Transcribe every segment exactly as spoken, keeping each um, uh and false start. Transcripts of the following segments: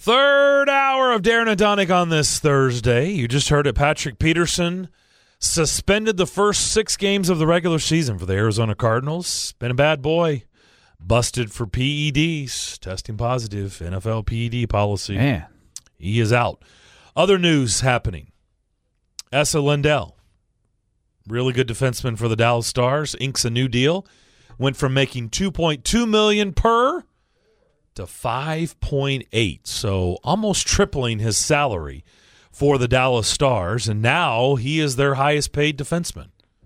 Third hour of Darren and Donick on this Thursday. You just heard it. Patrick Peterson suspended the first six games of the regular season for the Arizona Cardinals. Been a bad boy. Busted for P E Ds. Testing positive. N F L P E D policy. Man. He is out. Other news happening. Esa Lindell, really good defenseman for the Dallas Stars, inks a new deal. Went from making two point two million dollars per to five point eight, so almost tripling his salary for the Dallas Stars, and now he is their highest paid defenseman.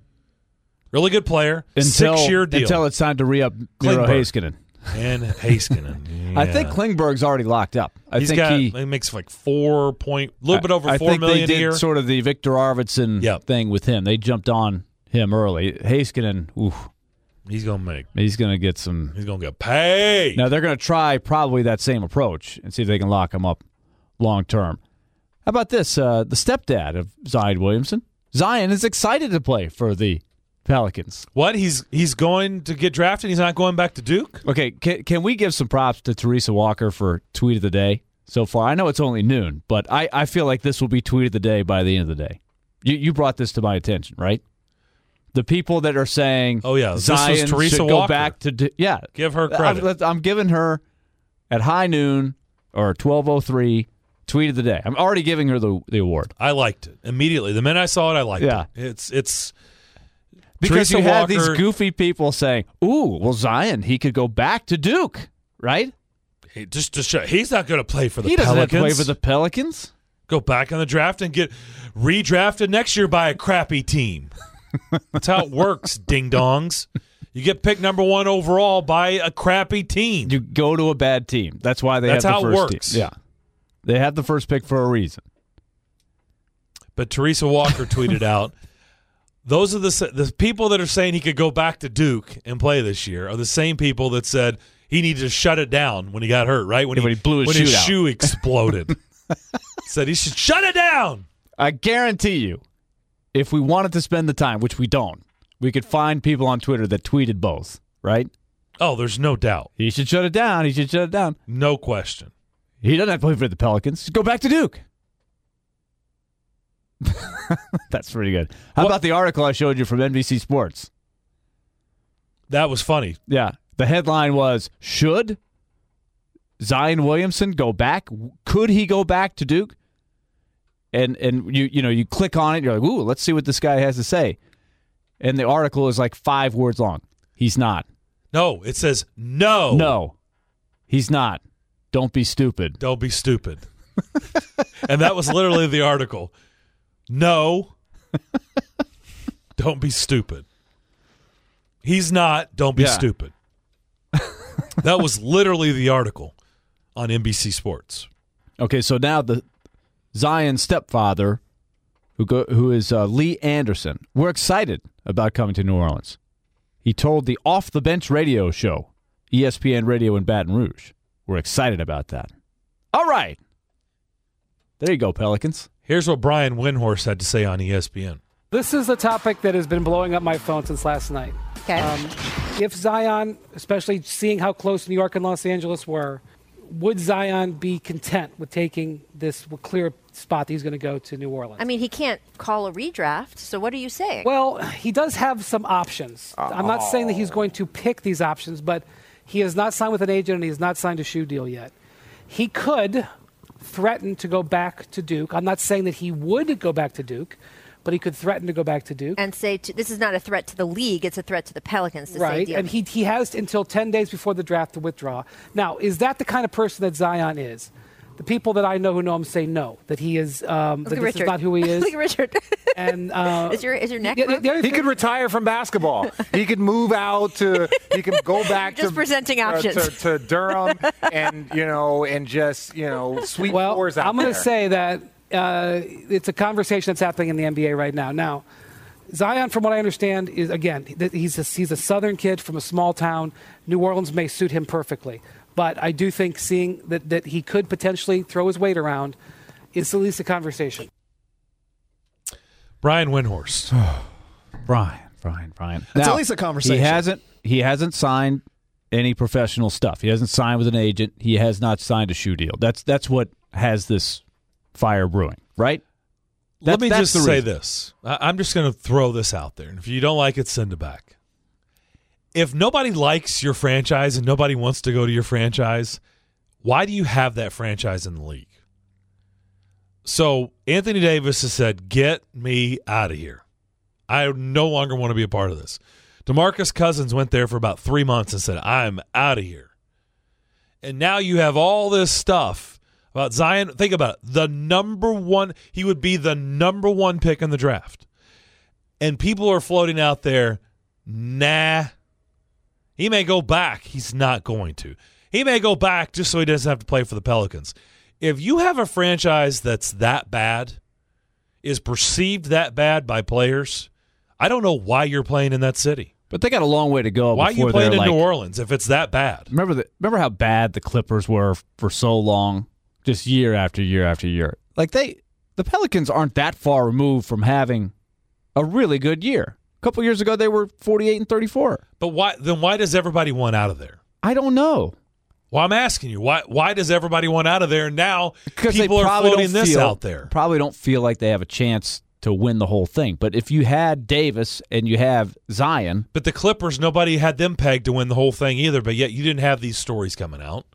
Really good player, until, six-year deal. Until it's time to re-up Miro Heiskanen. And Heiskanen. Yeah. I think Klingberg's already locked up. I He's think got, he, he makes like four point, a little bit over I four think million they did a year. Sort of the Victor Arvidsson yep. thing with him. They jumped on him early. Heiskanen, oof. He's gonna make. He's gonna get some. He's gonna get paid. Now they're gonna try probably that same approach and see if they can lock him up long term. How about this? Uh, the stepdad of Zion Williamson, Zion, is excited to play for the Pelicans. What? He's he's going to get drafted. He's not going back to Duke. Okay, can, can we give some props to Teresa Walker for tweet of the day so far? I know it's only noon, but I, I feel like this will be tweet of the day by the end of the day. You you brought this to my attention, right? The people that are saying, "Oh yeah, Zion this was Teresa should Walker. go back to du- yeah, give her credit." I'm, I'm giving her at high noon or twelve oh three tweet of the day. I'm already giving her the the award. I liked it immediately. The minute I saw it, I liked yeah. it. It's it's because Teresa you have Walker, these goofy people saying, "Ooh, well Zion, he could go back to Duke, right?" He, just to show he's not going to play for the he doesn't Pelicans. Have to play for the Pelicans. Go back in the draft and get redrafted next year by a crappy team. That's how it works, ding-dongs. You get picked number one overall by a crappy team. You go to a bad team. That's why they That's have the how first it works. team. Yeah. They have the first pick for a reason. But Teresa Walker tweeted out, those are the the people that are saying he could go back to Duke and play this year are the same people that said he needed to shut it down when he got hurt, right? When, yeah, he, when he blew his, when shoe, his out. shoe exploded. Said he should shut it down. I guarantee you, if we wanted to spend the time, which we don't, we could find people on Twitter that tweeted both, right? Oh, there's no doubt. He should shut it down. He should shut it down. No question. He doesn't have to play for the Pelicans. Go back to Duke. That's pretty good. How what? about the article I showed you from N B C Sports? That was funny. Yeah. The headline was, should Zion Williamson go back? Could he go back to Duke? And and you you know, you click on it, you're like, ooh, let's see what this guy has to say. And the article is like five words long. He's not. No, it says no. No. He's not. Don't be stupid. Don't be stupid. And that was literally the article. No. Don't be stupid. He's not. Don't be yeah. stupid. That was literally the article on N B C Sports. Okay, so now the Zion's stepfather, who go, who is uh, Lee Anderson, we're excited about coming to New Orleans. He told the Off the Bench radio show, E S P N Radio in Baton Rouge. We're excited about that. All right. There you go, Pelicans. Here's what Brian Windhorst had to say on E S P N. This is a topic that has been blowing up my phone since last night. Okay. Um, if Zion, especially seeing how close New York and Los Angeles were, would Zion be content with taking this clear spot that he's going to go to New Orleans? I mean, he can't call a redraft, so what are you saying? Well, he does have some options. Oh. I'm not saying that he's going to pick these options, but he has not signed with an agent and he has not signed a shoe deal yet. He could threaten to go back to Duke. I'm not saying that he would go back to Duke, but he could threaten to go back to Duke. And say, to, this is not a threat to the league, it's a threat to the Pelicans to right. say Right, and he, he has until ten days before the draft to withdraw. Now, is that the kind of person that Zion is? The people that I know who know him say no, that he is, um, that this Richard. is not who he is. Look at Richard. And uh, is your is your neck? Yeah, broken? He could retire from basketball. He could move out to. He could go back just to presenting uh, options to, to Durham, and you know, and just you know, sweep well, floors out I'm going to there. say that uh, it's a conversation that's happening in the N B A right now. Now, Zion, from what I understand, is again he's a, he's a Southern kid from a small town. New Orleans may suit him perfectly. But I do think seeing that, that he could potentially throw his weight around is at least a conversation. Brian Windhorst. Brian, Brian, Brian. It's Now, at least a conversation. He hasn't he hasn't signed any professional stuff. He hasn't signed with an agent. He has not signed a shoe deal. That's that's what has this fire brewing, right? That's, Let me that's just the say reason. this. I- I'm just going to throw this out there. And if you don't like it, send it back. If nobody likes your franchise and nobody wants to go to your franchise, why do you have that franchise in the league? So Anthony Davis has said, get me out of here. I no longer want to be a part of this. DeMarcus Cousins went there for about three months and said, I'm out of here. And now you have all this stuff about Zion. Think about it. The number one, he would be the number one pick in the draft. And people are floating out there, nah. He may go back. He's not going to. He may go back just so he doesn't have to play for the Pelicans. If you have a franchise that's that bad, is perceived that bad by players, I don't know why you're playing in that city. But they got a long way to go. Why are you before playing they're in like, New Orleans if it's that bad? Remember the remember how bad the Clippers were for so long, just year after year after year. Like they, the Pelicans aren't that far removed from having a really good year. A couple years ago, they were forty-eight and thirty-four. But why? Then why does everybody want out of there? I don't know. Well, I'm asking you, why Why does everybody want out of there? And now Because people they are probably floating don't this feel, out there. Probably don't feel like they have a chance to win the whole thing. But if you had Davis and you have Zion, But the Clippers, nobody had them pegged to win the whole thing either, but yet you didn't have these stories coming out.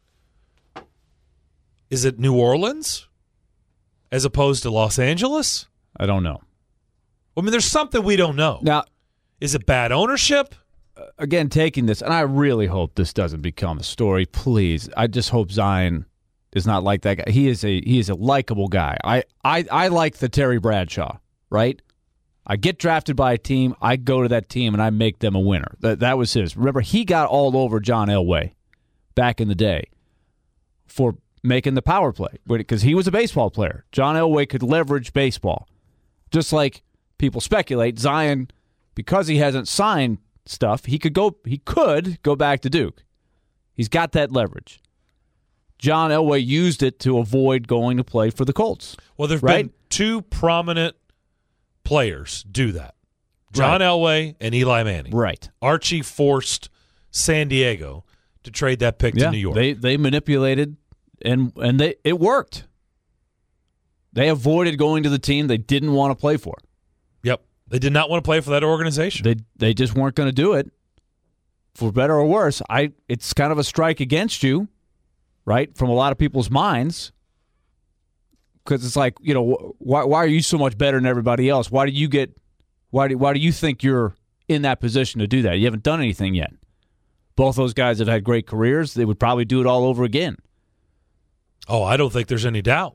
Is it New Orleans as opposed to Los Angeles? I don't know. I mean, there's something we don't know. Now, Is it bad ownership? again, taking this, and I really hope this doesn't become a story. Please, I just hope Zion is not like that guy. He is a he is a likable guy. I I, I like the Terry Bradshaw, right? I get drafted by a team, I go to that team, and I make them a winner. That that was his. Remember, he got all over John Elway back in the day for making the power play because he was a baseball player. John Elway could leverage baseball, just like people speculate. Zion, because he hasn't signed stuff, he could go. He could go back to Duke. He's got that leverage. John Elway used it to avoid going to play for the Colts. Well, there have Right? been two prominent players do that. John Right. Elway and Eli Manning. Right. Archie forced San Diego to trade that pick Yeah. to New York. They they manipulated and and they it worked. They avoided going to the team they didn't want to play for. Yep. They did not want to play for that organization. They they just weren't going to do it. For better or worse, I it's kind of a strike against you, right? From a lot of people's minds. Because it's like, you know, wh- why why are you so much better than everybody else? Why do you get why do why do you think you're in that position to do that? You haven't done anything yet. Both those guys have had great careers. They would probably do it all over again. Oh, I don't think there's any doubt.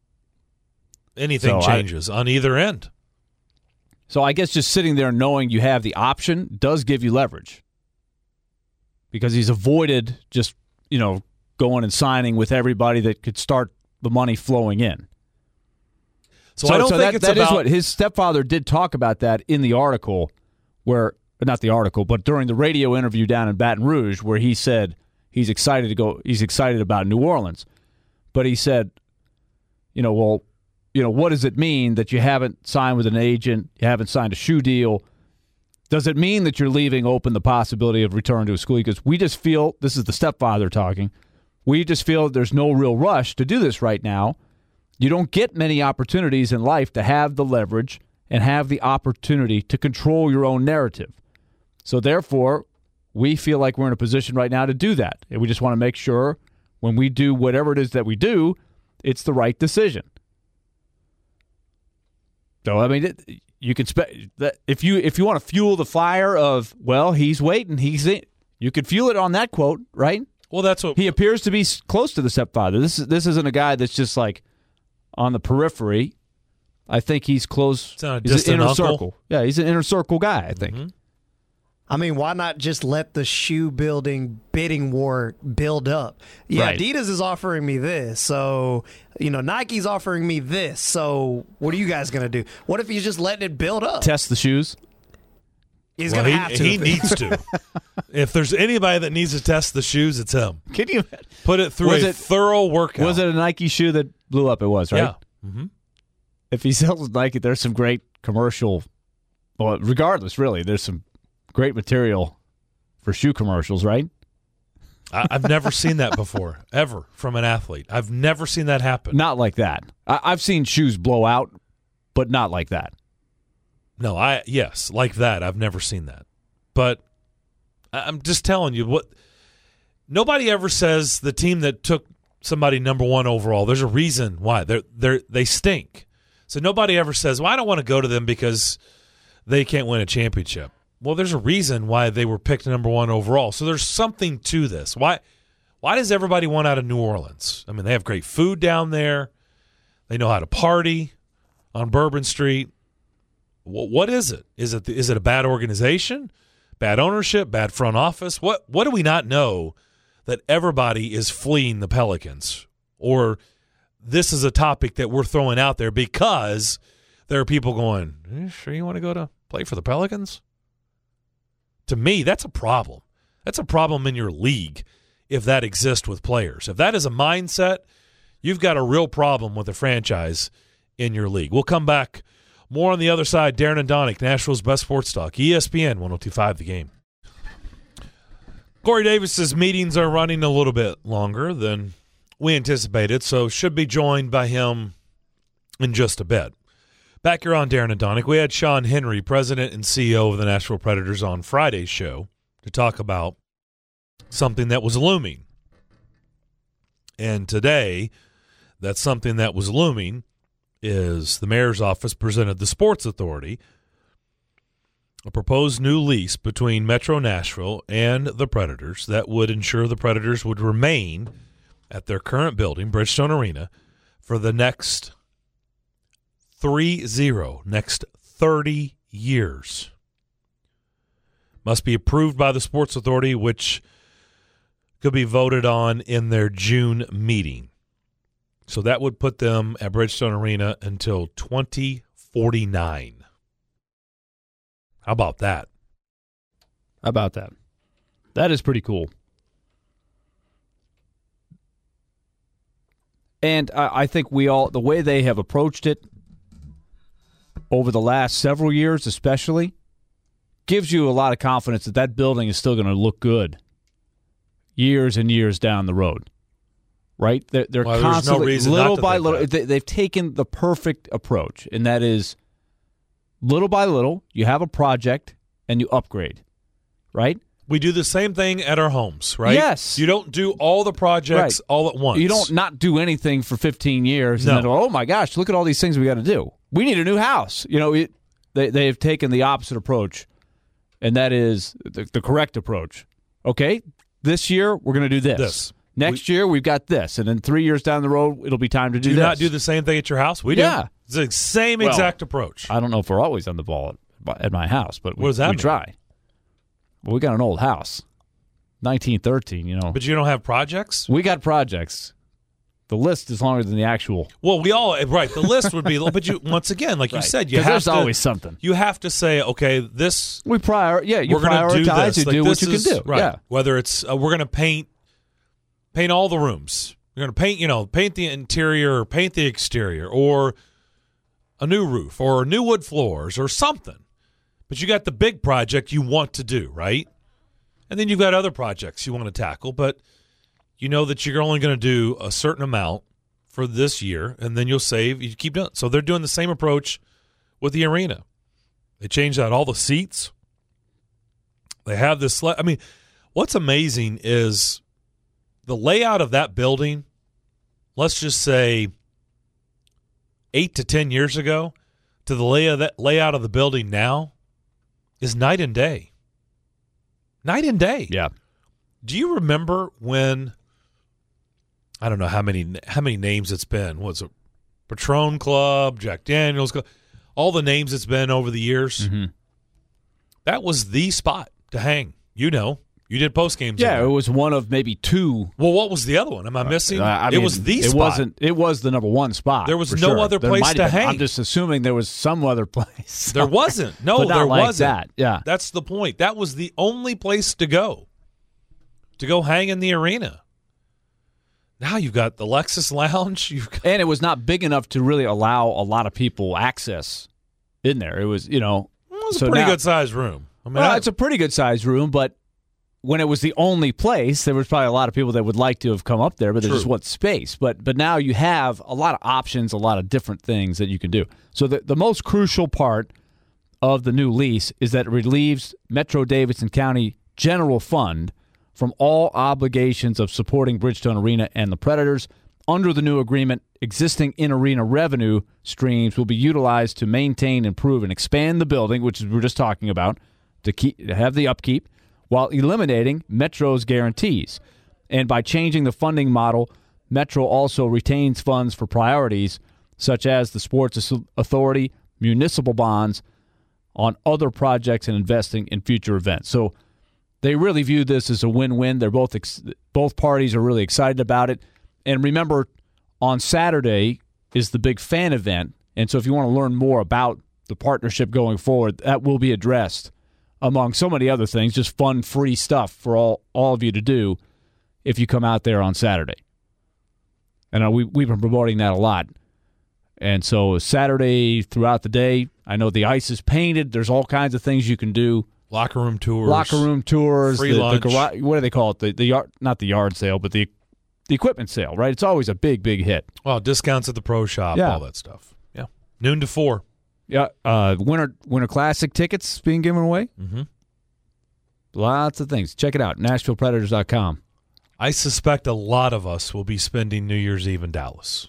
Anything So I- changes on either end. So I guess just sitting there knowing you have the option does give you leverage. Because he's avoided just, you know, going and signing with everybody that could start the money flowing in. So, I don't think that, it's that is about what his stepfather did talk about that in the article where not the article, but during the radio interview down in Baton Rouge where he said he's excited to go he's excited about New Orleans. But he said, you know, well, you know, what does it mean that you haven't signed with an agent, you haven't signed a shoe deal? Does it mean that you're leaving open the possibility of return to a school? Because we just feel, this is the stepfather talking, we just feel there's no real rush to do this right now. You don't get many opportunities in life to have the leverage and have the opportunity to control your own narrative. So therefore, we feel like we're in a position right now to do that. And we just want to make sure when we do whatever it is that we do, it's the right decision. So, I mean, it, you can spe- that if you if you want to fuel the fire of, well, he's waiting, he's in, you could fuel it on that quote, right? Well, that's what He appears to be s- close to the stepfather. This is this isn't a guy that's just like on the periphery. I think he's close. It's not a he's an distant inner uncle. circle. Yeah, he's an inner circle guy, I think. Mm-hmm. I mean, why not just let the shoe building bidding war build up? Yeah, Right. Adidas is offering me this, so you know Nike's offering me this. So what are you guys gonna do? What if he's just letting it build up? Test the shoes. He's well, gonna he, have to. he needs to. If there's anybody that needs to test the shoes, it's him. Can you? Put it through Was a it- thorough workout. Was it a Nike shoe that blew up? It was, right? Yeah. Mm-hmm. If he sells Nike, there's some great commercial. Well, regardless, really, there's some great material for shoe commercials, right? I, I've never seen that before, ever, from an athlete. I've never seen that happen. Not like that. I, I've seen shoes blow out, but not like that. No, I yes, like that. I've never seen that. But I- I'm just telling you, what nobody ever says the team that took somebody number one overall, there's a reason why. They're they're they stink. So nobody ever says, well, I don't want to go to them because they can't win a championship. Well, there's a reason why they were picked number one overall. So there's something to this. Why why does everybody want out of New Orleans? I mean, they have great food down there. They know how to party on Bourbon Street. What is it? Is it is it a bad organization, bad ownership, bad front office? What what do we not know that everybody is fleeing the Pelicans? Or this is a topic that we're throwing out there because there are people going, "Are you sure you want to go to play for the Pelicans?" To me, that's a problem. That's a problem in your league if that exists with players. If that is a mindset, you've got a real problem with a franchise in your league. We'll come back. More on the other side. Darren and Donick, Nashville's best sports talk. E S P N one oh two point five The Game. Corey Davis's meetings are running a little bit longer than we anticipated, so should be joined by him in just a bit. Back here on Darren and Donick, we had Sean Henry, president and C E O of the Nashville Predators, on Friday's show to talk about something that was looming. And today, that something that was looming is the mayor's office presented the Sports Authority a proposed new lease between Metro Nashville and the Predators that would ensure the Predators would remain at their current building, Bridgestone Arena, for the next three zero, next thirty years. Must be approved by the Sports Authority, which could be voted on in their June meeting. So that would put them at Bridgestone Arena until twenty forty-nine. How about that? How about that? That is pretty cool. And I, I think we all, the way they have approached it over the last several years especially, gives you a lot of confidence that that building is still going to look good years and years down the road. Right? They're, they're well, there's constantly, no reason little not to by think little, that. they, they've taken the perfect approach, and that is little by little, you have a project and you upgrade, right? We do the same thing at our homes, right? Yes. You don't do all the projects Right. all at once. You don't not do anything for fifteen years No. and then, oh my gosh, look at all these things we got to do. We need a new house. You know, it, they, they've taken the opposite approach, and that is the, the correct approach. Okay, this year we're going to do this. This. Next year we've got this, and then three years down the road it'll be time to do, Do you this. not do the same thing at your house? We do. Yeah. It's the same Well, exact approach. I don't know if we're always on the ball at, at my house, but we, What does that we mean? try. Well, we got an old house, nineteen thirteen. You know, But you don't have projects? we got projects. The list is longer than the actual. Well, we all right. The list would be, but you once again, like you Right. said, you 'Cause have there's to, always something. You have to say, okay, this We prior, yeah, you we're going to do prioritize. this. You Like, do what this you is- can do. right? Yeah, Whether it's uh, we're going to paint, paint all the rooms. We're going to paint, you know, paint the interior, or paint the exterior, or a new roof, or new wood floors, or something. But you got the big project you want to do, right? And then you've got other projects you want to tackle, but you know that you're only going to do a certain amount for this year, and then you'll save. You keep doing. So they're doing the same approach with the arena. They changed out all the seats. They have this. I mean, what's amazing is the layout of that building. Let's just say eight to ten years ago, to the layout that layout of the building now, is night and day. Night and day. yeah. Do you remember when? I don't know how many how many names it's been. What's it? Patron Club, Jack Daniels Club, all the names it's been over the years. Mm-hmm. That was the spot to hang. You know, you did post games. Yeah, in it there. was one of maybe two. Well, what was the other one? Am I missing? Uh, I it mean, was the it spot. wasn't. It was the number one spot. There was for no sure. other There place might to have been- hang. I'm just assuming there was some other place. There wasn't. No, But not there like wasn't. that. Yeah. That's the point. That was the only place to go. To go hang in the arena. Now you've got the Lexus Lounge. You've got, And it was not big enough to really allow a lot of people access in there. It was, you know, well, it's so a pretty now- good sized room. I mean, Well, I- it's a pretty good sized room, but when it was the only place, there was probably a lot of people that would like to have come up there, but there's True. just what space. But but now you have a lot of options, a lot of different things that you can do. So the, the most crucial part of the new lease is that it relieves Metro-Davidson County General Fund from all obligations of supporting Bridgestone Arena and the Predators. Under the new agreement, existing in-arena revenue streams will be utilized to maintain, improve, and expand the building, which we were just talking about, to keep to have the upkeep, while eliminating Metro's guarantees. And by changing the funding model, Metro also retains funds for priorities such as the Sports Authority, municipal bonds, on other projects and investing in future events. So they really view this as a win-win. They're both ex- both parties are really excited about it. And remember, on Saturday is the big fan event. And so if you want to learn more about the partnership going forward, that will be addressed among so many other things, just fun, free stuff for all, all of you to do if you come out there on Saturday. And uh, we, we've been promoting that a lot. And so Saturday throughout the day, I know the ice is painted. There's all kinds of things you can do. Locker room tours. Locker room tours. Free the, lunch. The garage, what do they call it? The, the yard, not the yard sale, but the the equipment sale, right? It's always a big, big hit. Well, discounts at the pro shop, Yeah. all that stuff. Yeah. Noon to four. Yeah. Uh, Winter Winter Classic tickets being given away. Mm-hmm. Lots of things. Check it out, Nashville Predators dot com. I suspect a lot of us will be spending New Year's Eve in Dallas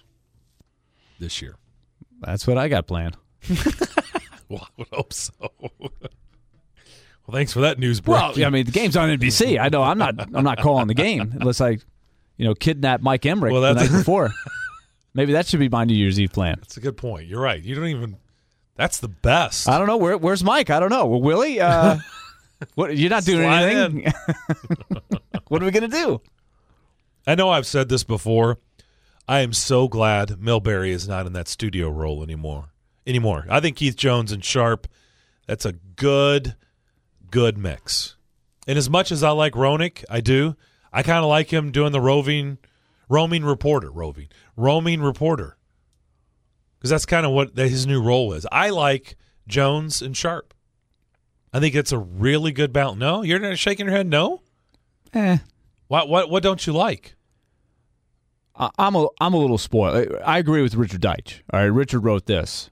this year. That's what I got planned. Well, I would hope so. Well, thanks for that news, Well, breaking. I mean, the game's on N B C. I know I'm not. I'm not calling the game unless I, you know, kidnap Mike Emmerich Well, the that's- night before. Maybe that should be my New Year's Eve plan. That's a good point. You're right. You don't even. That's the best. I don't know where. Where's Mike? I don't know. Well, Willie, uh, what? You're not doing Slide anything. What are we gonna do? I know I've said this before. I am so glad Milbury is not in that studio role anymore. Anymore. I think Keith Jones and Sharp, that's a good, good mix. And as much as I like Roenick, I do, I kind of like him doing the roving, roaming reporter, roving, roaming reporter. Because that's kind of what his new role is. I like Jones and Sharp. I think it's a really good balance. No? You're not shaking your head? No? Eh. What, what, what don't you like? I- I'm a I'm a little spoiled. I agree with Richard Deitch. All right, Richard wrote this.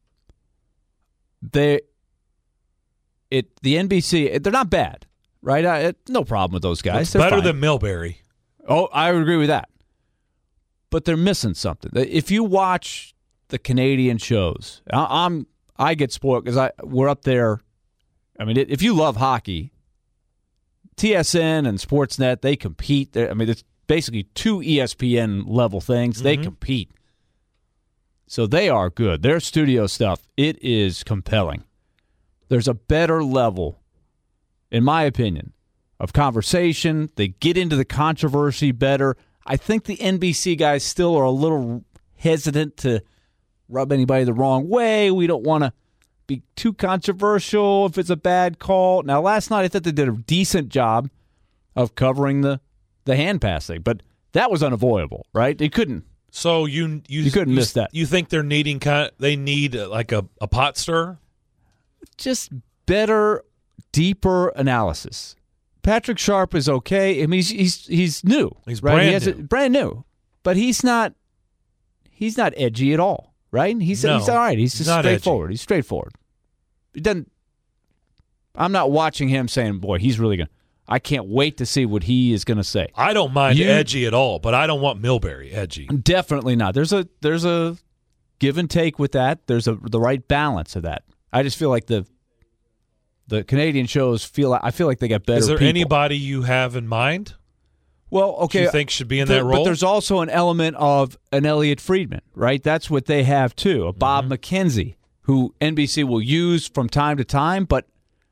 They, it the N B C. They're not bad, right? I, it, no problem with those guys. It's They're better fine. than Milbury. Oh, I would agree with that. But they're missing something. If you watch the Canadian shows, I, I'm I get spoiled because I we're up there. I mean, if you love hockey, T S N and Sportsnet, they compete. They're, I mean, it's basically two E S P N level things. They Mhm. compete. So they are good. Their studio stuff, it is compelling. There's a better level, in my opinion, of conversation. They get into the controversy better. I think the N B C guys still are a little hesitant to rub anybody the wrong way. We don't want to be too controversial if it's a bad call. Now, last night I thought they did a decent job of covering the, the hand passing, but that was unavoidable, right? They couldn't. So you you, You couldn't miss that. You think they're needing kind? They need uh, like a, a pot stir. Just better, deeper analysis. Patrick Sharp is okay. I mean, he's he's he's new. He's right? brand he has new. A, brand new, but he's not he's not edgy at all, right? He's No, he's all right. He's he's just not edgy. straightforward. He's straightforward. He doesn't. I'm not watching him saying, "Boy, he's really gonna." I can't wait to see what he is gonna say. I don't mind You- edgy at all, but I don't want Milbury edgy. Definitely not. There's a there's a give and take with that. There's a the right balance of that. I just feel like the the Canadian shows feel. I feel like they got better. Is there people. anybody you have in mind? Well, okay. you think should be in there- that role? But there's also an element of an Elliot Friedman, right? That's what they have too. A Bob Mm-hmm. McKenzie, who N B C will use from time to time, but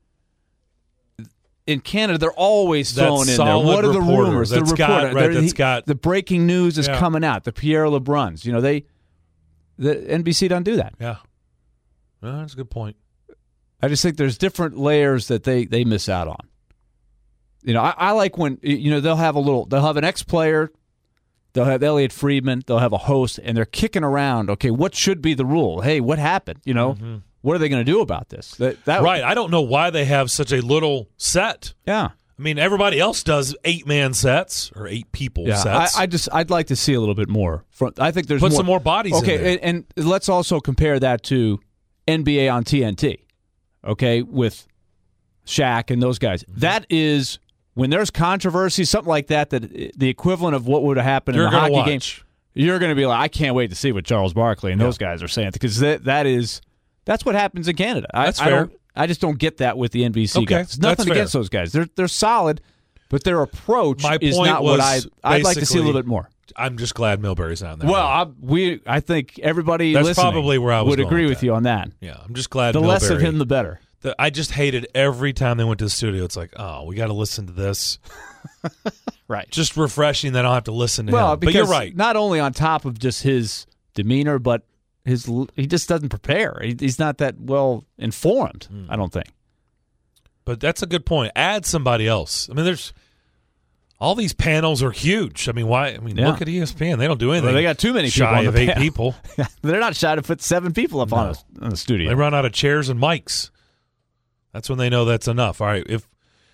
in Canada they're always That thrown in there. solid What are the reporter rumors? The that's got- reporter, right, They're- that's he- got- the breaking news is Yeah. coming out. The Pierre LeBruns, you know, they the N B C doesn't do that. Yeah, well, that's a good point. I just think there's different layers that they, they miss out on. You know, I, I like when, you know, they'll have a little, they'll have an ex-player, they'll have Elliot Friedman, they'll have a host, and they're kicking around, okay, what should be the rule? Hey, what happened? You know, what are they going to do about this? That, that Right, I don't know why they have such a little set. Yeah. I mean, everybody else does eight-man sets or eight-people Yeah, sets. I, I just I'd like to see a little bit more. From, I think there's Put more, some more bodies in Okay, there. and, and let's also compare that to N B A on T N T. Okay, with Shaq and those guys. Mm-hmm. That is when there's controversy, something like that. That the equivalent of what would have happened You're in the gonna hockey game. watch. You're going to be like, I can't wait to see what Charles Barkley and Yeah. those guys are saying, because that that is that's what happens in Canada. I, That's I fair. don't. I just don't get that with the N B C Okay, guys. It's nothing that's against fair. those guys. They're they're solid, but their approach My is point not what I. was I'd like to see a little basically- bit more. I'm just glad Milbury's not in there. Well, I, we I think everybody That's listening probably where I was would going agree with with that. you on that. yeah, I'm just glad The less of Milbury- him, the better. the, I just hated every time they went to the studio. It's like, oh, we got to listen to this. Right. Just refreshing that I don't have to listen to Well, him. because But you're right. not only on top of just his demeanor, but his he just doesn't prepare. He, he's not that well informed. Hmm. I don't think. But that's a good point. Add somebody else. I mean, there's all these panels are huge. I mean, why? I mean, Yeah. look at E S P N. They don't do anything. Well, they got too many people shy on the of eight panel. people. They're not shy to put seven people up on, a, on the studio. They run out of chairs and mics. That's when they know that's enough. All right, if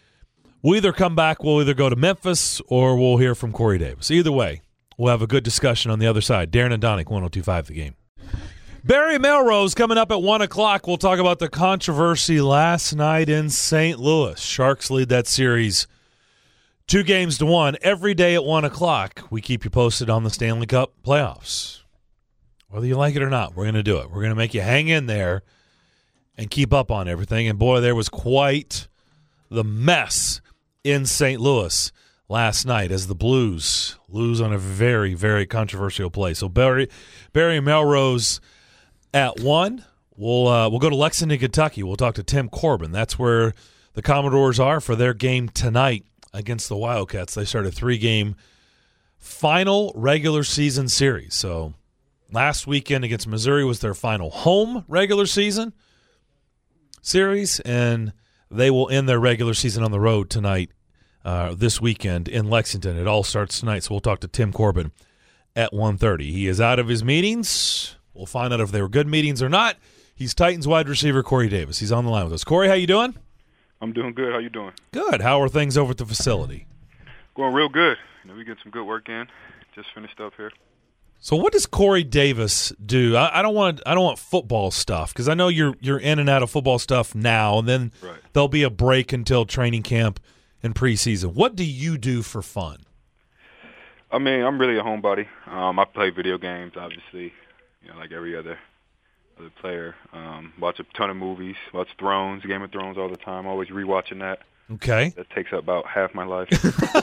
we either come back, we'll either go to Memphis or we'll hear from Corey Davis. Either way, we'll have a good discussion on the other side. Darren and Donick, one oh two point five The Game. Barry Melrose coming up at one o'clock. We'll talk about the controversy last night in Saint Louis. Sharks lead that series two games to one. Every day at one o'clock, we keep you posted on the Stanley Cup playoffs. Whether you like it or not, we're going to do it. We're going to make you hang in there and keep up on everything. And, boy, there was quite the mess in Saint Louis last night as the Blues lose on a very, very controversial play. So Barry, Barry Melrose at one. We'll uh, we'll go to Lexington, Kentucky. We'll talk to Tim Corbin. That's where the Commodores are for their game tonight against the Wildcats. They start a three-game final regular season series. So last weekend against Missouri was their final home regular season series, and they will end their regular season on the road tonight, uh, this weekend in Lexington. It all starts tonight, so we'll talk to Tim Corbin at one thirty. He is out of his meetings. We'll find out if they were good meetings or not. He's Titans wide receiver Corey Davis. He's on the line with us. Corey, how you doing? I'm doing good. How you doing? Good. How are things over at the facility? Going real good. You know, we get some good work in. Just finished up here. So what does Corey Davis do? I, I don't want I don't want football stuff because I know you're you're in and out of football stuff now, and then Right. there'll be a break until training camp and preseason. What do you do for fun? I mean, I'm really a homebody. Um, I play video games, obviously, you know, like every other other player. Um, watch a ton of movies. Watch Thrones, Game of Thrones all the time. Always rewatching that. Okay. That takes up about half my life.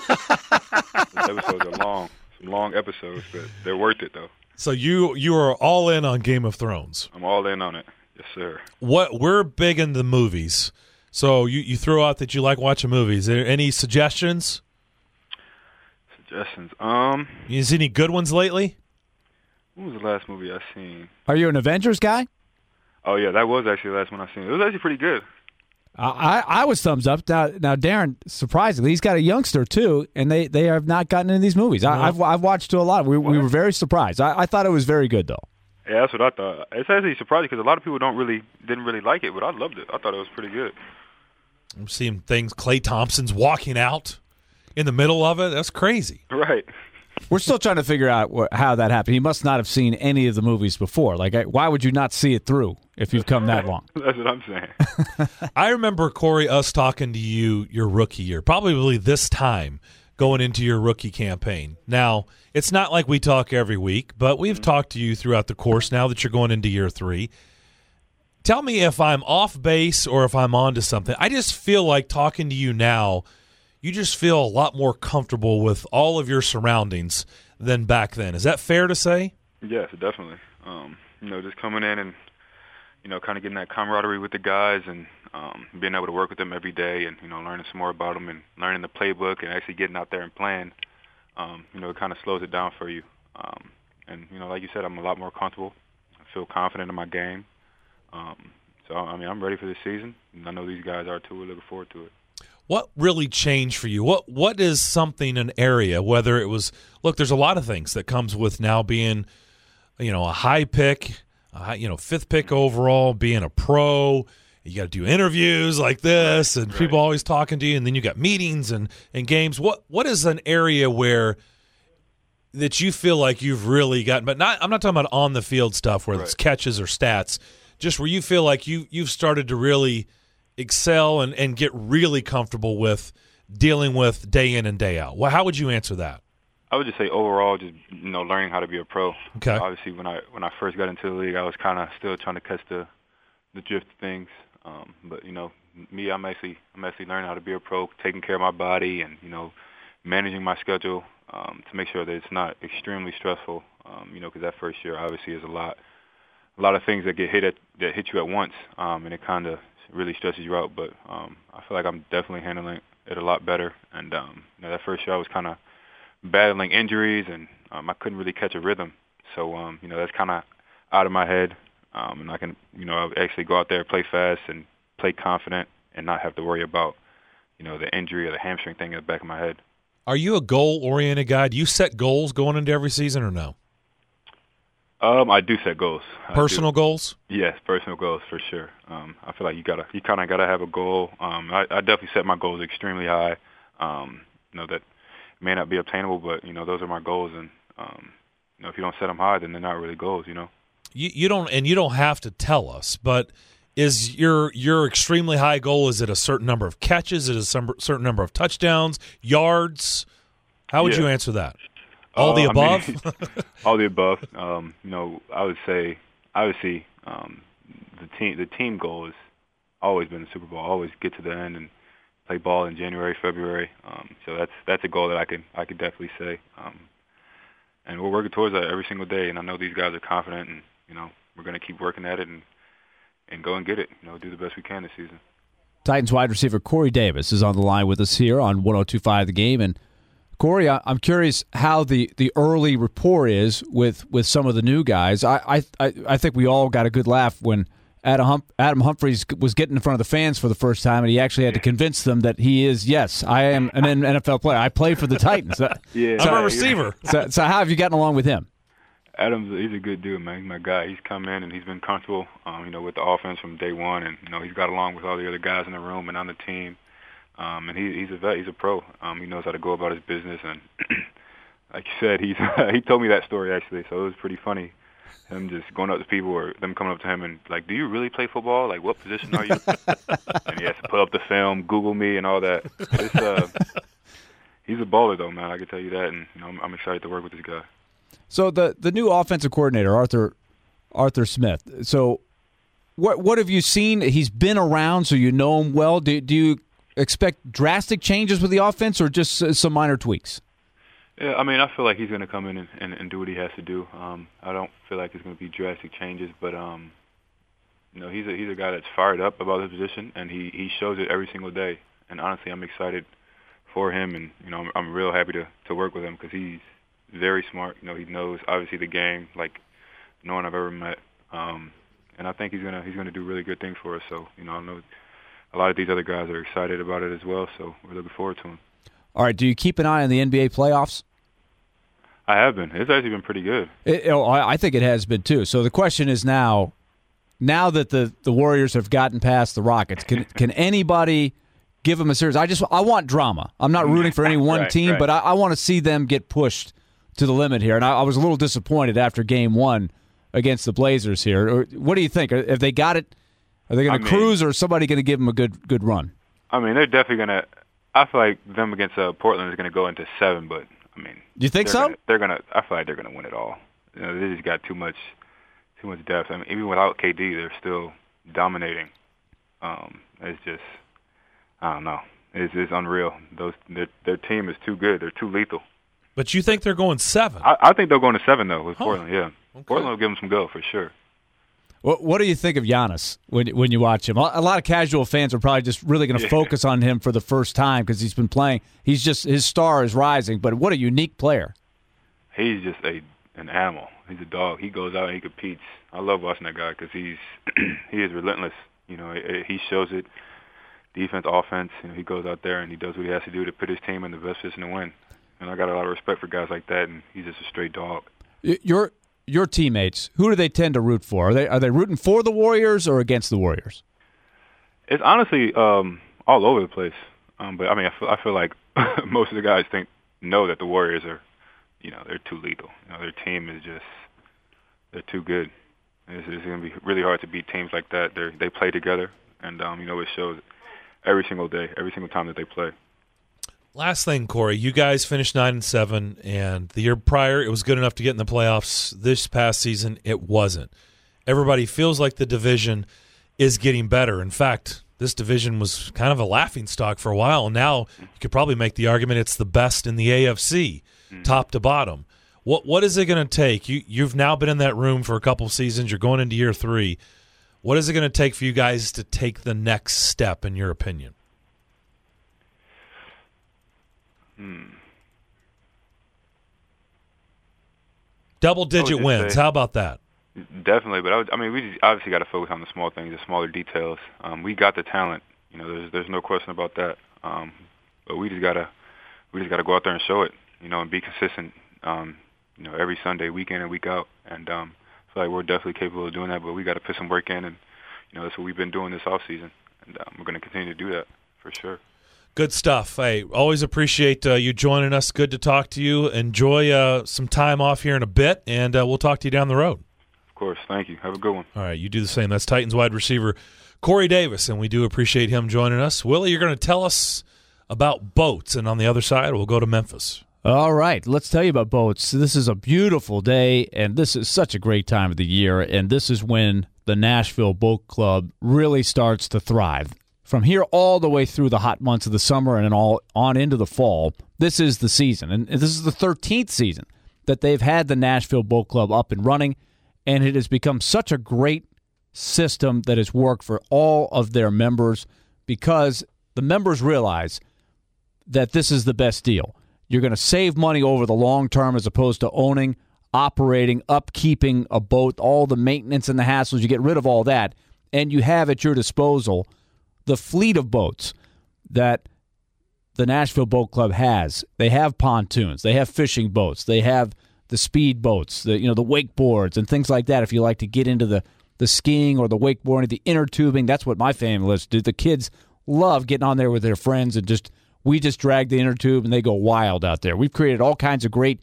Those episodes are long. Some long episodes, but they're worth it, though. So you you are all in on Game of Thrones. I'm all in on it. Yes, sir. What we're big into movies. So you, you throw out that you like watching movies. Are there any suggestions? Suggestions. Um, You see any good ones lately? what was the last movie I seen? Are you an Avengers guy? Oh, yeah, that was actually the last one I seen. It was actually pretty good. I, I I was thumbs up. Now, now Darren, surprisingly, he's got a youngster too, and they, they have not gotten into these movies. I, I've I've watched a lot. We we were very surprised. I, I thought it was very good though. Yeah, that's what I thought. It's actually surprising because a lot of people don't really didn't really like it, but I loved it. I thought it was pretty good. I'm seeing things. Klay Thompson's walking out in the middle of it. That's crazy. Right. We're still trying to figure out wh- how that happened. He must not have seen any of the movies before. Like, I- why would you not see it through if you've come that long? That's what I'm saying. I remember, Corey, us talking to you your rookie year, probably this time going into your rookie campaign. Now, it's not like we talk every week, but we've mm-hmm. talked to you throughout the course now that you're going into year three. Tell me if I'm off base or if I'm onto something. I just feel like talking to you now, you just feel a lot more comfortable with all of your surroundings than back then. Is that fair to say? Yes, definitely. Um, you know, just coming in and, you know, kind of getting that camaraderie with the guys and um, being able to work with them every day and, you know, learning some more about them and learning the playbook and actually getting out there and playing, um, you know, it kind of slows it down for you. Um, and, you know, like you said, I'm a lot more comfortable. I feel confident in my game. Um, so, I mean, I'm ready for this season. And I know these guys are, too. We're looking forward to it. What really changed for you? What What is something, an area, whether it was, look, there's a lot of things that comes with now being, you know, a high pick, a high, you know, fifth pick overall, being a pro, you got to do interviews like this, and right. people always talking to you, and then you got meetings and, and games. What what is an area where that you feel like you've really gotten, but not I'm not talking about on the field stuff where Right. it's catches or stats, just where you feel like you you've started to really excel and, and get really comfortable with dealing with day in and day out. Well, how would you answer that? I would just say overall, just you know, learning how to be a pro. Okay. Obviously, when I when I first got into the league, I was kind of still trying to catch the the drift of things. Um, but you know, me, I'm actually I'm actually learning how to be a pro, taking care of my body, and you know, managing my schedule um, to make sure that it's not extremely stressful. Um, you know, because that first year obviously is a lot, a lot of things that get hit at that hit you at once, um, and it kind of really stresses you out. But um, I feel like I'm definitely handling it a lot better. And um, you know, that first year I was kind of battling injuries, and um, I couldn't really catch a rhythm. So um, you know, that's kind of out of my head. Um, and I can, you know, actually go out there, play fast, and play confident, and not have to worry about, you know, the injury or the hamstring thing in the back of my head. Are you a goal-oriented guy? Do you set goals going into every season or no? Um, I do set goals. I Personal do. goals? Yes, personal goals for sure. Um, I feel like you gotta, you kind of gotta have a goal. Um, I, I definitely set my goals extremely high. Um, you know that may not be obtainable, but you know those are my goals, and um, you know if you don't set them high, then they're not really goals. You know. You, you don't, and you don't have to tell us, but is your your extremely high goal, is it a certain number of catches? Is it a some, certain number of touchdowns, yards? How would Yeah. you answer that? All the Uh, I above? mean, all the above. Um, you know, I would say, obviously, um, the team the team goal has always been the Super Bowl. Always get to the end and play ball in January, February. Um, so that's that's a goal that I could I could definitely say. Um, and we're working towards that every single day. And I know these guys are confident, and you know we're going to keep working at it and and go and get it. You know, do the best we can this season. Titans wide receiver Corey Davis is on the line with us here on one oh two point five The Game. And Corey, I- I'm curious how the, the early rapport is with, with some of the new guys. I, I I think we all got a good laugh when Adam, hum- Adam Humphries was getting in front of the fans for the first time, and he actually had to convince them that he is, yes, I am an N F L player. I play for the Titans. Yeah, I'm a receiver. So, so how have you gotten along with him? Adam's he's a good dude, man. He's my guy. He's come in and he's been comfortable, um, you know, with the offense from day one, and you know he's got along with all the other guys in the room and on the team. Um, and he, he's a vet. He's a pro. Um, he knows how to go about his business, and like you said, he's he told me that story actually, so it was pretty funny. Him just going up to people or them coming up to him and like, "Do you really play football? Like, what position are you?" And he has to pull up the film, Google me, and all that. It's, uh, he's a baller, though, man. I can tell you that, and you know, I'm, I'm excited to work with this guy. So the the new offensive coordinator, Arthur Arthur Smith. So what what have you seen? He's been around, so you know him well. Do do you expect drastic changes with the offense, or just uh, some minor tweaks? Yeah, I mean, I feel like he's going to come in and, and, and do what he has to do. Um, I don't feel like it's going to be drastic changes, but um, you know, he's a he's a guy that's fired up about his position, and he, he shows it every single day. And honestly, I'm excited for him, and you know, I'm, I'm real happy to, to work with him because he's very smart. You know, he knows obviously the game like no one I've ever met, um, and I think he's gonna he's gonna do really good things for us. So you know, I know a lot of these other guys are excited about it as well. So we're looking forward to him. All right. Do you keep an eye on the N B A playoffs? I have been. It's actually been pretty good. It, oh, I I think it has been too. So the question is now, now that the, the Warriors have gotten past the Rockets, can can anybody give them a series? I just I want drama. I'm not rooting for any one Right, team, right. but I, I want to see them get pushed to the limit here. And I, I was a little disappointed after Game One against the Blazers here. Or, what do you think? Have they got it? Are they going I to mean- cruise, or is somebody going to give them a good good run? I mean, they're definitely gonna. I feel like them against uh, Portland is gonna go into seven, but I mean, Do you think they're so? Gonna, they're gonna. I feel like they're gonna win it all. You know, they just got too much, too much depth. I mean, even without K D, they're still dominating. Um, it's just, I don't know. It's it's unreal. Those their, their team is too good. They're too lethal. But you think they're going seven? I, I think they'll go into seven though with Huh. Portland. Yeah, Okay. Portland will give them some go for sure. What, what do you think of Giannis when when you watch him? A lot of casual fans are probably just really going to Yeah. focus on him for the first time because he's been playing. He's just his star is rising, but what a unique player! He's just a an animal. He's a dog. He goes out and he competes. I love watching that guy because he's he is relentless. You know, he he shows it. Defense, offense. You know, he goes out there and he does what he has to do to put his team in the best position to win. And I got a lot of respect for guys like that. And he's just a straight dog. Y- Your your teammates, who do they tend to root for? Are they are they rooting for the Warriors or against the Warriors? It's honestly um, all over the place. Um, but I mean, I feel, I feel like most of the guys think know that the Warriors are, you know, they're too lethal. You know, their team is just they're too good. It's, it's going to be really hard to beat teams like that. They they play together, and um, you know, it shows every single day, every single time that they play. Last thing, Corey, you guys finished nine and seven, and the year prior it was good enough to get in the playoffs. This past season, it wasn't. Everybody feels like the division is getting better. In fact, this division was kind of a laughingstock for a while. Now you could probably make the argument it's the best in the A F C, mm-hmm. top to bottom. What what is it going to take? You you've now been in that room for a couple seasons. You're going into year three. What is it going to take for you guys to take the next step, in your opinion? Hmm. Double digit wins. Say, How about that? Definitely, but I, would, I mean, we just obviously got to focus on the small things, the smaller details. Um, we got the talent, you know. There's there's no question about that. Um, but we just gotta we just gotta go out there and show it, you know, and be consistent. Um, you know, every Sunday, week in and week out, and um, I feel like we're definitely capable of doing that. But we got to put some work in, and you know, that's what we've been doing this off season, and um, we're going to continue to do that for sure. Good stuff. Hey, always appreciate uh, you joining us. Good to talk to you. Enjoy uh, some time off here in a bit, and uh, we'll talk to you down the road. Of course. Thank you. Have a good one. All right, you do the same. That's Titans wide receiver Corey Davis, and we do appreciate him joining us. Willie, you're going to tell us about boats, and on the other side, we'll go to Memphis. All right, let's tell you about boats. This is a beautiful day, and this is such a great time of the year, and this is when the Nashville Boat Club really starts to thrive. From here all the way through the hot months of the summer and all on into the fall, this is the season, and this is the thirteenth season that they've had the Nashville Boat Club up and running, and it has become such a great system that has worked for all of their members because the members realize that this is the best deal. You're going to save money over the long term as opposed to owning, operating, upkeeping a boat, all the maintenance and the hassles. You get rid of all that, and you have at your disposal the fleet of boats that the Nashville Boat Club has. They have pontoons. They have fishing boats. They have the speed boats, the you know the wakeboards and things like that. If you like to get into the, the skiing or the wakeboarding, the inner tubing, that's what my family loves to do. The kids love getting on there with their friends and just we just drag the inner tube and they go wild out there. We've created all kinds of great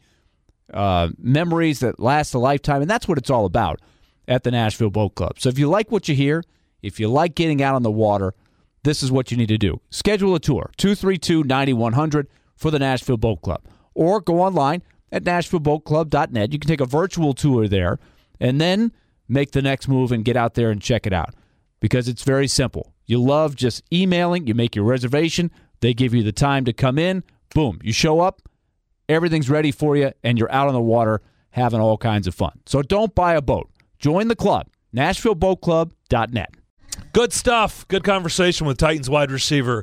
uh, memories that last a lifetime, and that's what it's all about at the Nashville Boat Club. So if you like what you hear, if you like getting out on the water, this is what you need to do. Schedule a tour, two three two, nine one zero zero for the Nashville Boat Club. Or go online at nashville boat club dot net. You can take a virtual tour there and then make the next move and get out there and check it out because it's very simple. You love just emailing. You make your reservation. They give you the time to come in. Boom. You show up. Everything's ready for you, and you're out on the water having all kinds of fun. So don't buy a boat. Join the club, nashville boat club dot net. Good stuff. Good conversation with Titans wide receiver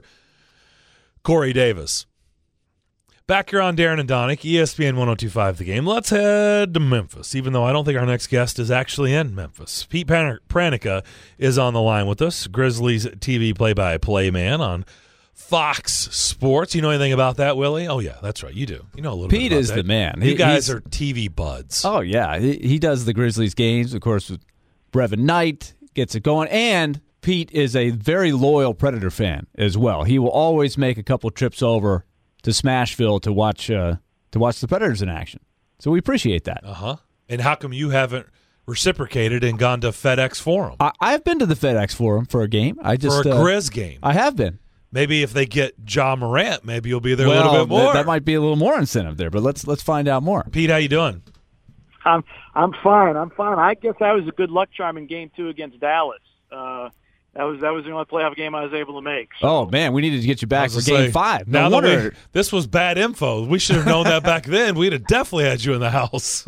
Corey Davis. Back here on Darren and Donick, E S P N one oh two point five The Game. Let's head to Memphis, even though I don't think our next guest is actually in Memphis. Pete Pranica is on the line with us, Grizzlies T V play-by-play man on Fox Sports. You know anything about that, Willie? Oh, yeah, that's right. You do. You know a little Pete bit about is that. the man. You He- guys he's- are T V buds. Oh, yeah. He, he does the Grizzlies games, of course, with Brevin Knight, gets it going. And Pete is a very loyal Predator fan as well. He will always make a couple trips over to Smashville to watch uh, to watch the Predators in action. So we appreciate that. Uh-huh. And how come you haven't reciprocated and gone to FedEx Forum I, I've been to the FedEx Forum for a game. I just for a uh, Grizz game? I have been. Maybe if they get Ja Morant, maybe you'll be there well, a little bit more. That, that might be a little more incentive there, but let's let's find out more. Pete, how you doing? I'm I'm fine. I'm fine. I guess that was a good luck charm in Game Two against Dallas. Uh, that was that was the only playoff game I was able to make. So. Oh man, we needed to get you back for I was Game gonna say, Five. No now that wonder. we- this was bad info. We should have known that back then. We'd have definitely had you in the house.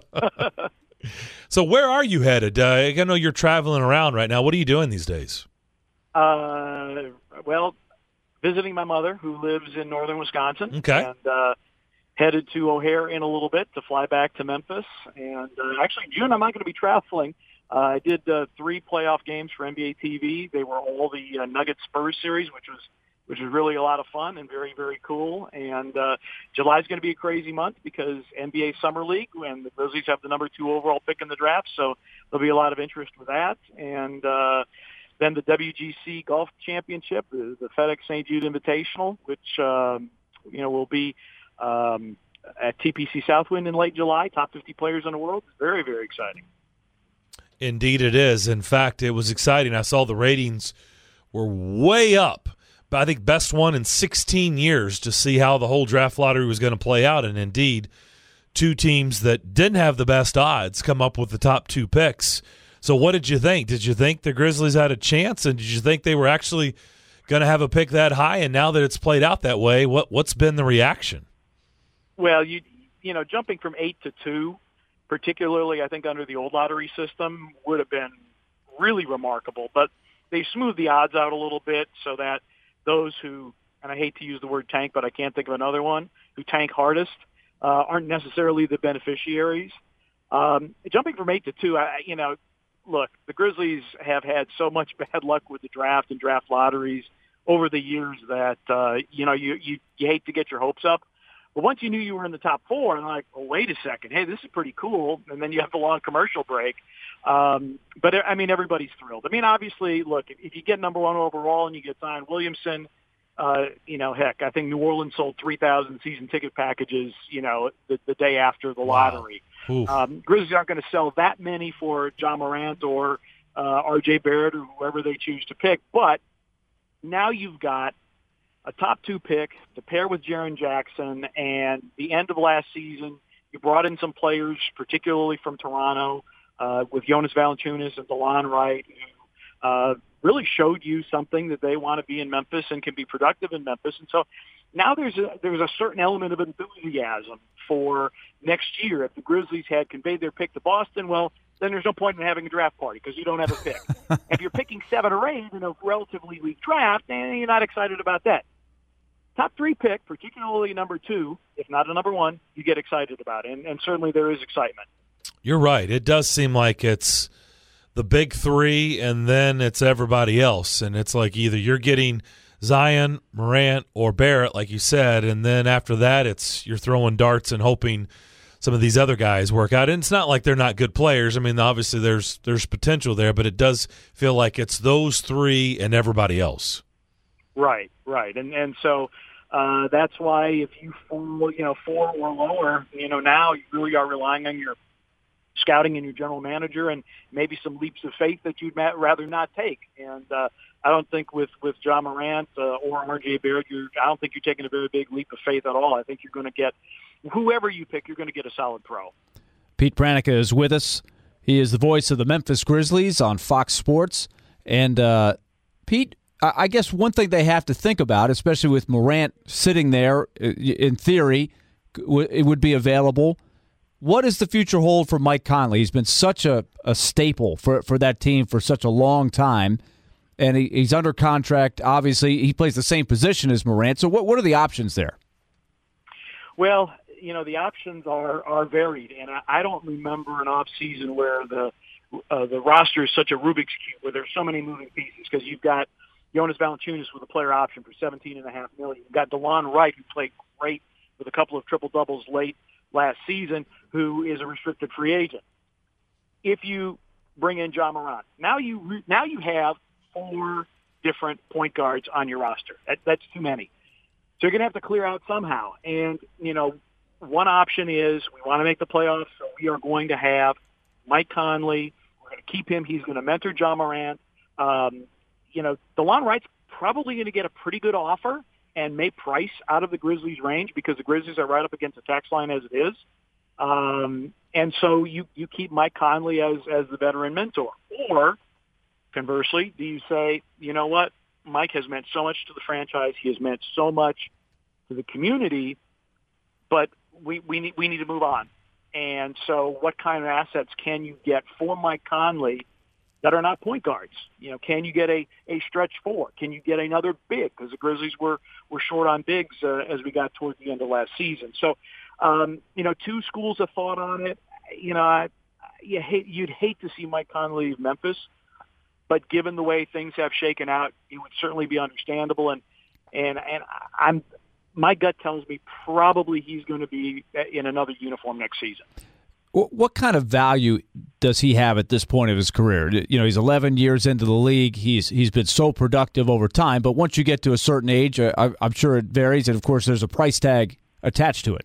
So where are you headed? Uh, I know you're traveling around right now. What are you doing these days? Uh, well, visiting my mother who lives in northern Wisconsin. Okay. And uh, headed to O'Hare in a little bit to fly back to Memphis. And uh, actually, June, I'm not going to be traveling. Uh, I did uh, three playoff games for N B A T V. They were all the uh, Nuggets Spurs series, which was which was really a lot of fun and very, very cool. And uh, July is going to be a crazy month because N B A Summer League, and the Grizzlies have the number two overall pick in the draft, so there'll be a lot of interest with that. And uh, then the W G C Golf Championship, the, the FedEx Saint Jude Invitational, which um, you know will be um, at T P C Southwind in late July. Top fifty players in the world. It's very, very exciting. Indeed it is. In fact, it was exciting. I saw the ratings were way up. But I think best one in sixteen years to see how the whole draft lottery was going to play out. And indeed, two teams that didn't have the best odds come up with the top two picks. So what did you think? Did you think the Grizzlies had a chance? And did you think they were actually going to have a pick that high? And now that it's played out that way, what, what's been the reaction? Well, you you know, jumping from eight to two, particularly I think under the old lottery system, would have been really remarkable. But they smoothed the odds out a little bit so that those who, and I hate to use the word tank, but I can't think of another one, who tank hardest, uh, aren't necessarily the beneficiaries. Um, jumping from eight to two, I, you know, look, the Grizzlies have had so much bad luck with the draft and draft lotteries over the years that, uh, you know, you, you, you hate to get your hopes up. But once you knew you were in the top four, and like, oh, wait a second, hey, this is pretty cool, and then you have the long commercial break. Um, but, I mean, everybody's thrilled. I mean, obviously, look, if, if you get number one overall and you get Zion Williamson, uh, you know, heck, I think New Orleans sold three thousand season ticket packages, you know, the, the day after the lottery. Wow. Um, Grizzlies aren't going to sell that many for John Morant or uh, R J Barrett or whoever they choose to pick. But now you've got a top two pick to pair with Jaren Jackson, and the end of last season, you brought in some players, particularly from Toronto, uh, with Jonas Valanciunas and DeLon Wright, who uh, really showed you something that they want to be in Memphis and can be productive in Memphis. And so now there's a, there's a certain element of enthusiasm for next year. If the Grizzlies had conveyed their pick to Boston, well, then there's no point in having a draft party because you don't have a pick. If you're picking seven or eight in a relatively weak draft, then you're not excited about that. Top three pick, particularly number two, if not a number one, you get excited about it. And, and certainly there is excitement. You're right. It does seem like it's the big three, and then it's everybody else. And it's like either you're getting Zion, Morant, or Barrett, like you said, and then after that it's you're throwing darts and hoping some of these other guys work out. And it's not like they're not good players. I mean, obviously there's there's potential there, but it does feel like it's those three and everybody else. Right, right, and and so uh, that's why if you fall, you know, four or lower, you know, now you really are relying on your scouting and your general manager, and maybe some leaps of faith that you'd rather not take. And uh, I don't think with with John Morant uh, or R J Barrett, you're, I don't think you're taking a very big leap of faith at all. I think you're going to get whoever you pick, you're going to get a solid pro. Pete Pranica is with us. He is the voice of the Memphis Grizzlies on Fox Sports, and uh, Pete, I guess one thing they have to think about, especially with Morant sitting there, in theory, it would be available. What does the future hold for Mike Conley? He's been such a, a staple for, for that team for such a long time, and he, he's under contract. Obviously, he plays the same position as Morant. So what, what are the options there? Well, you know, the options are, are varied, and I, I don't remember an offseason where the uh, the roster is such a Rubik's Cube, where there's so many moving pieces, because you've got Jonas Valanciunas with a player option for seventeen and a half million. You've got DeLon Wright, who played great with a couple of triple doubles late last season, who is a restricted free agent. If you bring in John Morant, now you now you have four different point guards on your roster. That, that's too many. So you're going to have to clear out somehow. And, you know, one option is we want to make the playoffs, so we are going to have Mike Conley. We're going to keep him. He's going to mentor John Morant. Um, you know, DeLon Wright's probably going to get a pretty good offer and may price out of the Grizzlies' range because the Grizzlies are right up against the tax line as it is. Um, and so you, you keep Mike Conley as, as the veteran mentor. Or, conversely, do you say, you know what, Mike has meant so much to the franchise, he has meant so much to the community, but we, we, need, we need to move on. And so what kind of assets can you get for Mike Conley that are not point guards? You know, can you get a, a stretch four? Can you get another big? Because the Grizzlies were, were short on bigs uh, as we got towards the end of last season. So, um, you know, two schools of thought on it. You know, I, you hate, you'd hate to see Mike Conley leave Memphis, but given the way things have shaken out, it would certainly be understandable. And and and I'm my gut tells me probably he's going to be in another uniform next season. What kind of value does he have at this point of his career? You know, he's eleven years into the league. He's he's been so productive over time. But once you get to a certain age, I, I'm sure it varies. And, of course, there's a price tag attached to it.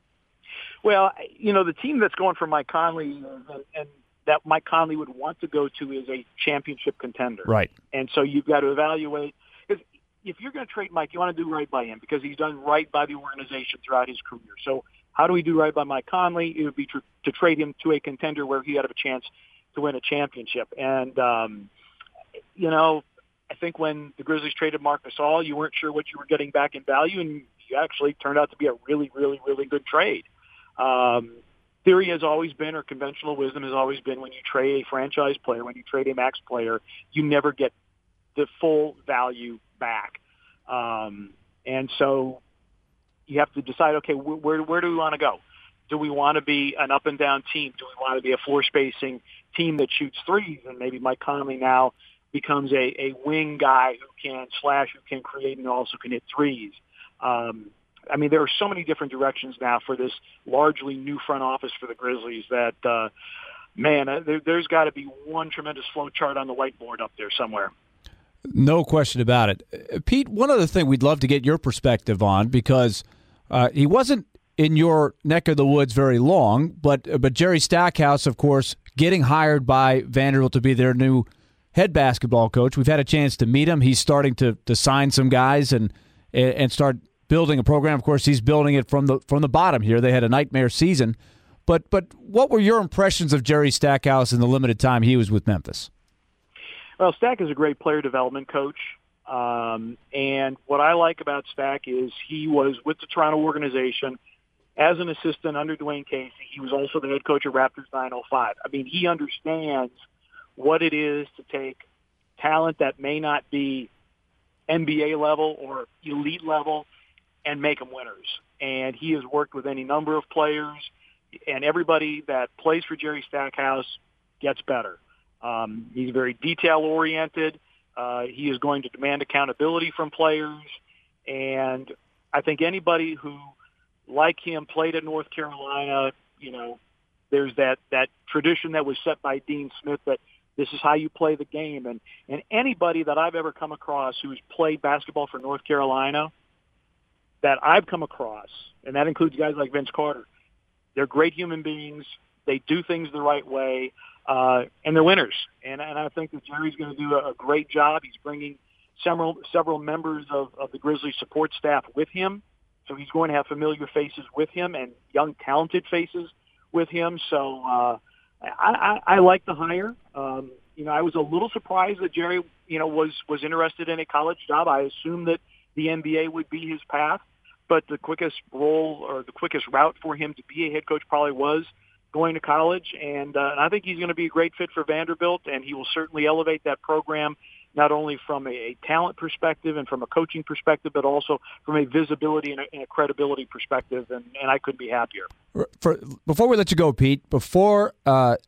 Well, you know, the team that's going for Mike Conley and, and that Mike Conley would want to go to is a championship contender. Right. And so you've got to evaluate. Because if you're going to trade Mike, you want to do right by him because he's done right by the organization throughout his career. So how do we do right by Mike Conley? It would be tr- to trade him to a contender where he had a chance to win a championship. And, um, you know, I think when the Grizzlies traded Marc Gasol, you weren't sure what you were getting back in value, and you actually turned out to be a really, really, really good trade. Um, theory has always been, or conventional wisdom has always been, when you trade a franchise player, when you trade a max player, you never get the full value back. Um, and so you have to decide, okay, wh- where where do we want to go? Do we want to be an up and down team? Do we want to be a floor spacing team that shoots threes? And maybe Mike Conley now becomes a, a wing guy who can slash, who can create, and also can hit threes. Um, I mean, there are so many different directions now for this largely new front office for the Grizzlies that, uh, man, uh, there, there's got to be one tremendous flow chart on the whiteboard up there somewhere. No question about it. Pete, one other thing we'd love to get your perspective on, because uh, he wasn't in your neck of the woods very long, but but Jerry Stackhouse, of course, getting hired by Vanderbilt to be their new head basketball coach. We've had a chance to meet him. He's starting to, to sign some guys and and start building a program. Of course, he's building it from the from the bottom here. They had a nightmare season. But but what were your impressions of Jerry Stackhouse in the limited time he was with Memphis? Well, Stack is a great player development coach. Um, and what I like about Stack is he was with the Toronto organization as an assistant under Dwayne Casey. He was also the head coach of Raptors nine oh five. I mean, he understands what it is to take talent that may not be N B A level or elite level and make them winners. And he has worked with any number of players, and everybody that plays for Jerry Stackhouse gets better. Um, he's very detail-oriented. Uh, he is going to demand accountability from players. And I think anybody who, like him, played at North Carolina, you know, there's that, that tradition that was set by Dean Smith that this is how you play the game. And, and anybody that I've ever come across who's played basketball for North Carolina that I've come across, and that includes guys like Vince Carter, they're great human beings. They do things the right way. Uh, and they're winners. And, and I think that Jerry's going to do a, a great job. He's bringing several several members of, of the Grizzlies support staff with him. So he's going to have familiar faces with him and young, talented faces with him. So uh, I, I, I like the hire. Um, you know, I was a little surprised that Jerry, you know, was, was interested in a college job. I assumed that the N B A would be his path. But the quickest role or the quickest route for him to be a head coach probably was going to college, and, uh, and I think he's going to be a great fit for Vanderbilt, and he will certainly elevate that program not only from a, a talent perspective and from a coaching perspective, but also from a visibility and a, and a credibility perspective, and, and I couldn't be happier. For, before we let you go, Pete, before uh,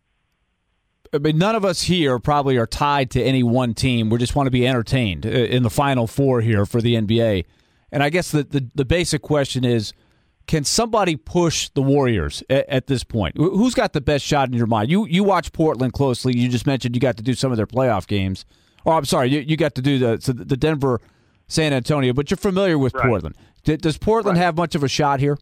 I mean, none of us here probably are tied to any one team. We just want to be entertained in the Final Four here for the N B A, and I guess the, the, the basic question is, can somebody push the Warriors at, at this point? Who's got the best shot in your mind? You you watch Portland closely. You just mentioned you got to do some of their playoff games. Oh, I'm sorry, you, you got to do the so the Denver, San Antonio, but you're familiar with right. Portland. D- does Portland right. have much of a shot here?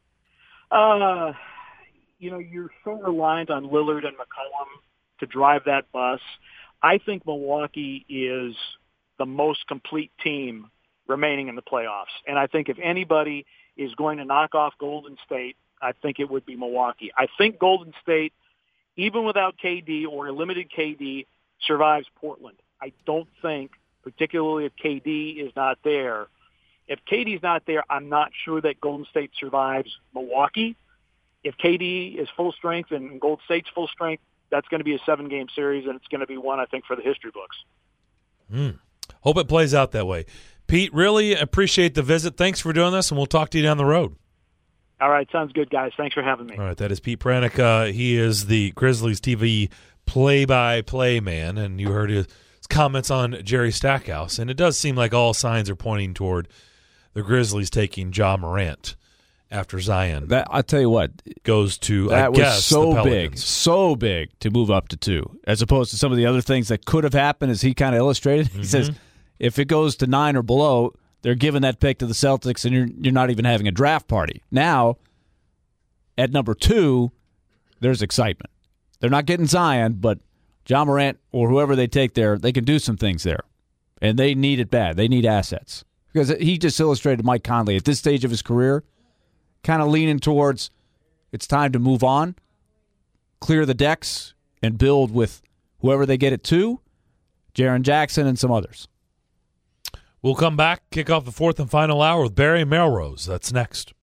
Uh, you know, you're so reliant on Lillard and McCollum to drive that bus. I think Milwaukee is the most complete team remaining in the playoffs. And I think if anybody is going to knock off Golden State, I think it would be Milwaukee. I think Golden State, even without K D or a limited K D, survives Portland. I don't think, particularly if K D is not there, if K D is not there, I'm not sure that Golden State survives Milwaukee. If K D is full strength and Golden State's full strength, that's going to be a seven-game series, and it's going to be one, I think, for the history books. Mm. Hope it plays out that way. Pete, really appreciate the visit. Thanks for doing this, and we'll talk to you down the road. All right, sounds good, guys. Thanks for having me. All right, that is Pete Pranica. He is the Grizzlies T V play-by-play man, and you heard his comments on Jerry Stackhouse, and it does seem like all signs are pointing toward the Grizzlies taking Ja Morant after Zion That I tell you what, goes to, that I was guess, so the big, Pelicans. so big to move up to two, as opposed to some of the other things that could have happened, as he kind of illustrated. Mm-hmm. He says, if it goes to nine or below, they're giving that pick to the Celtics, and you're you're not even having a draft party. Now, at number two, there's excitement. They're not getting Zion, but John Morant or whoever they take there, they can do some things there, and they need it bad. They need assets. Because he just illustrated Mike Conley at this stage of his career, kind of leaning towards it's time to move on, clear the decks, and build with whoever they get it to, Jaren Jackson and some others. We'll come back, kick off the fourth and final hour with Barry Melrose. That's next.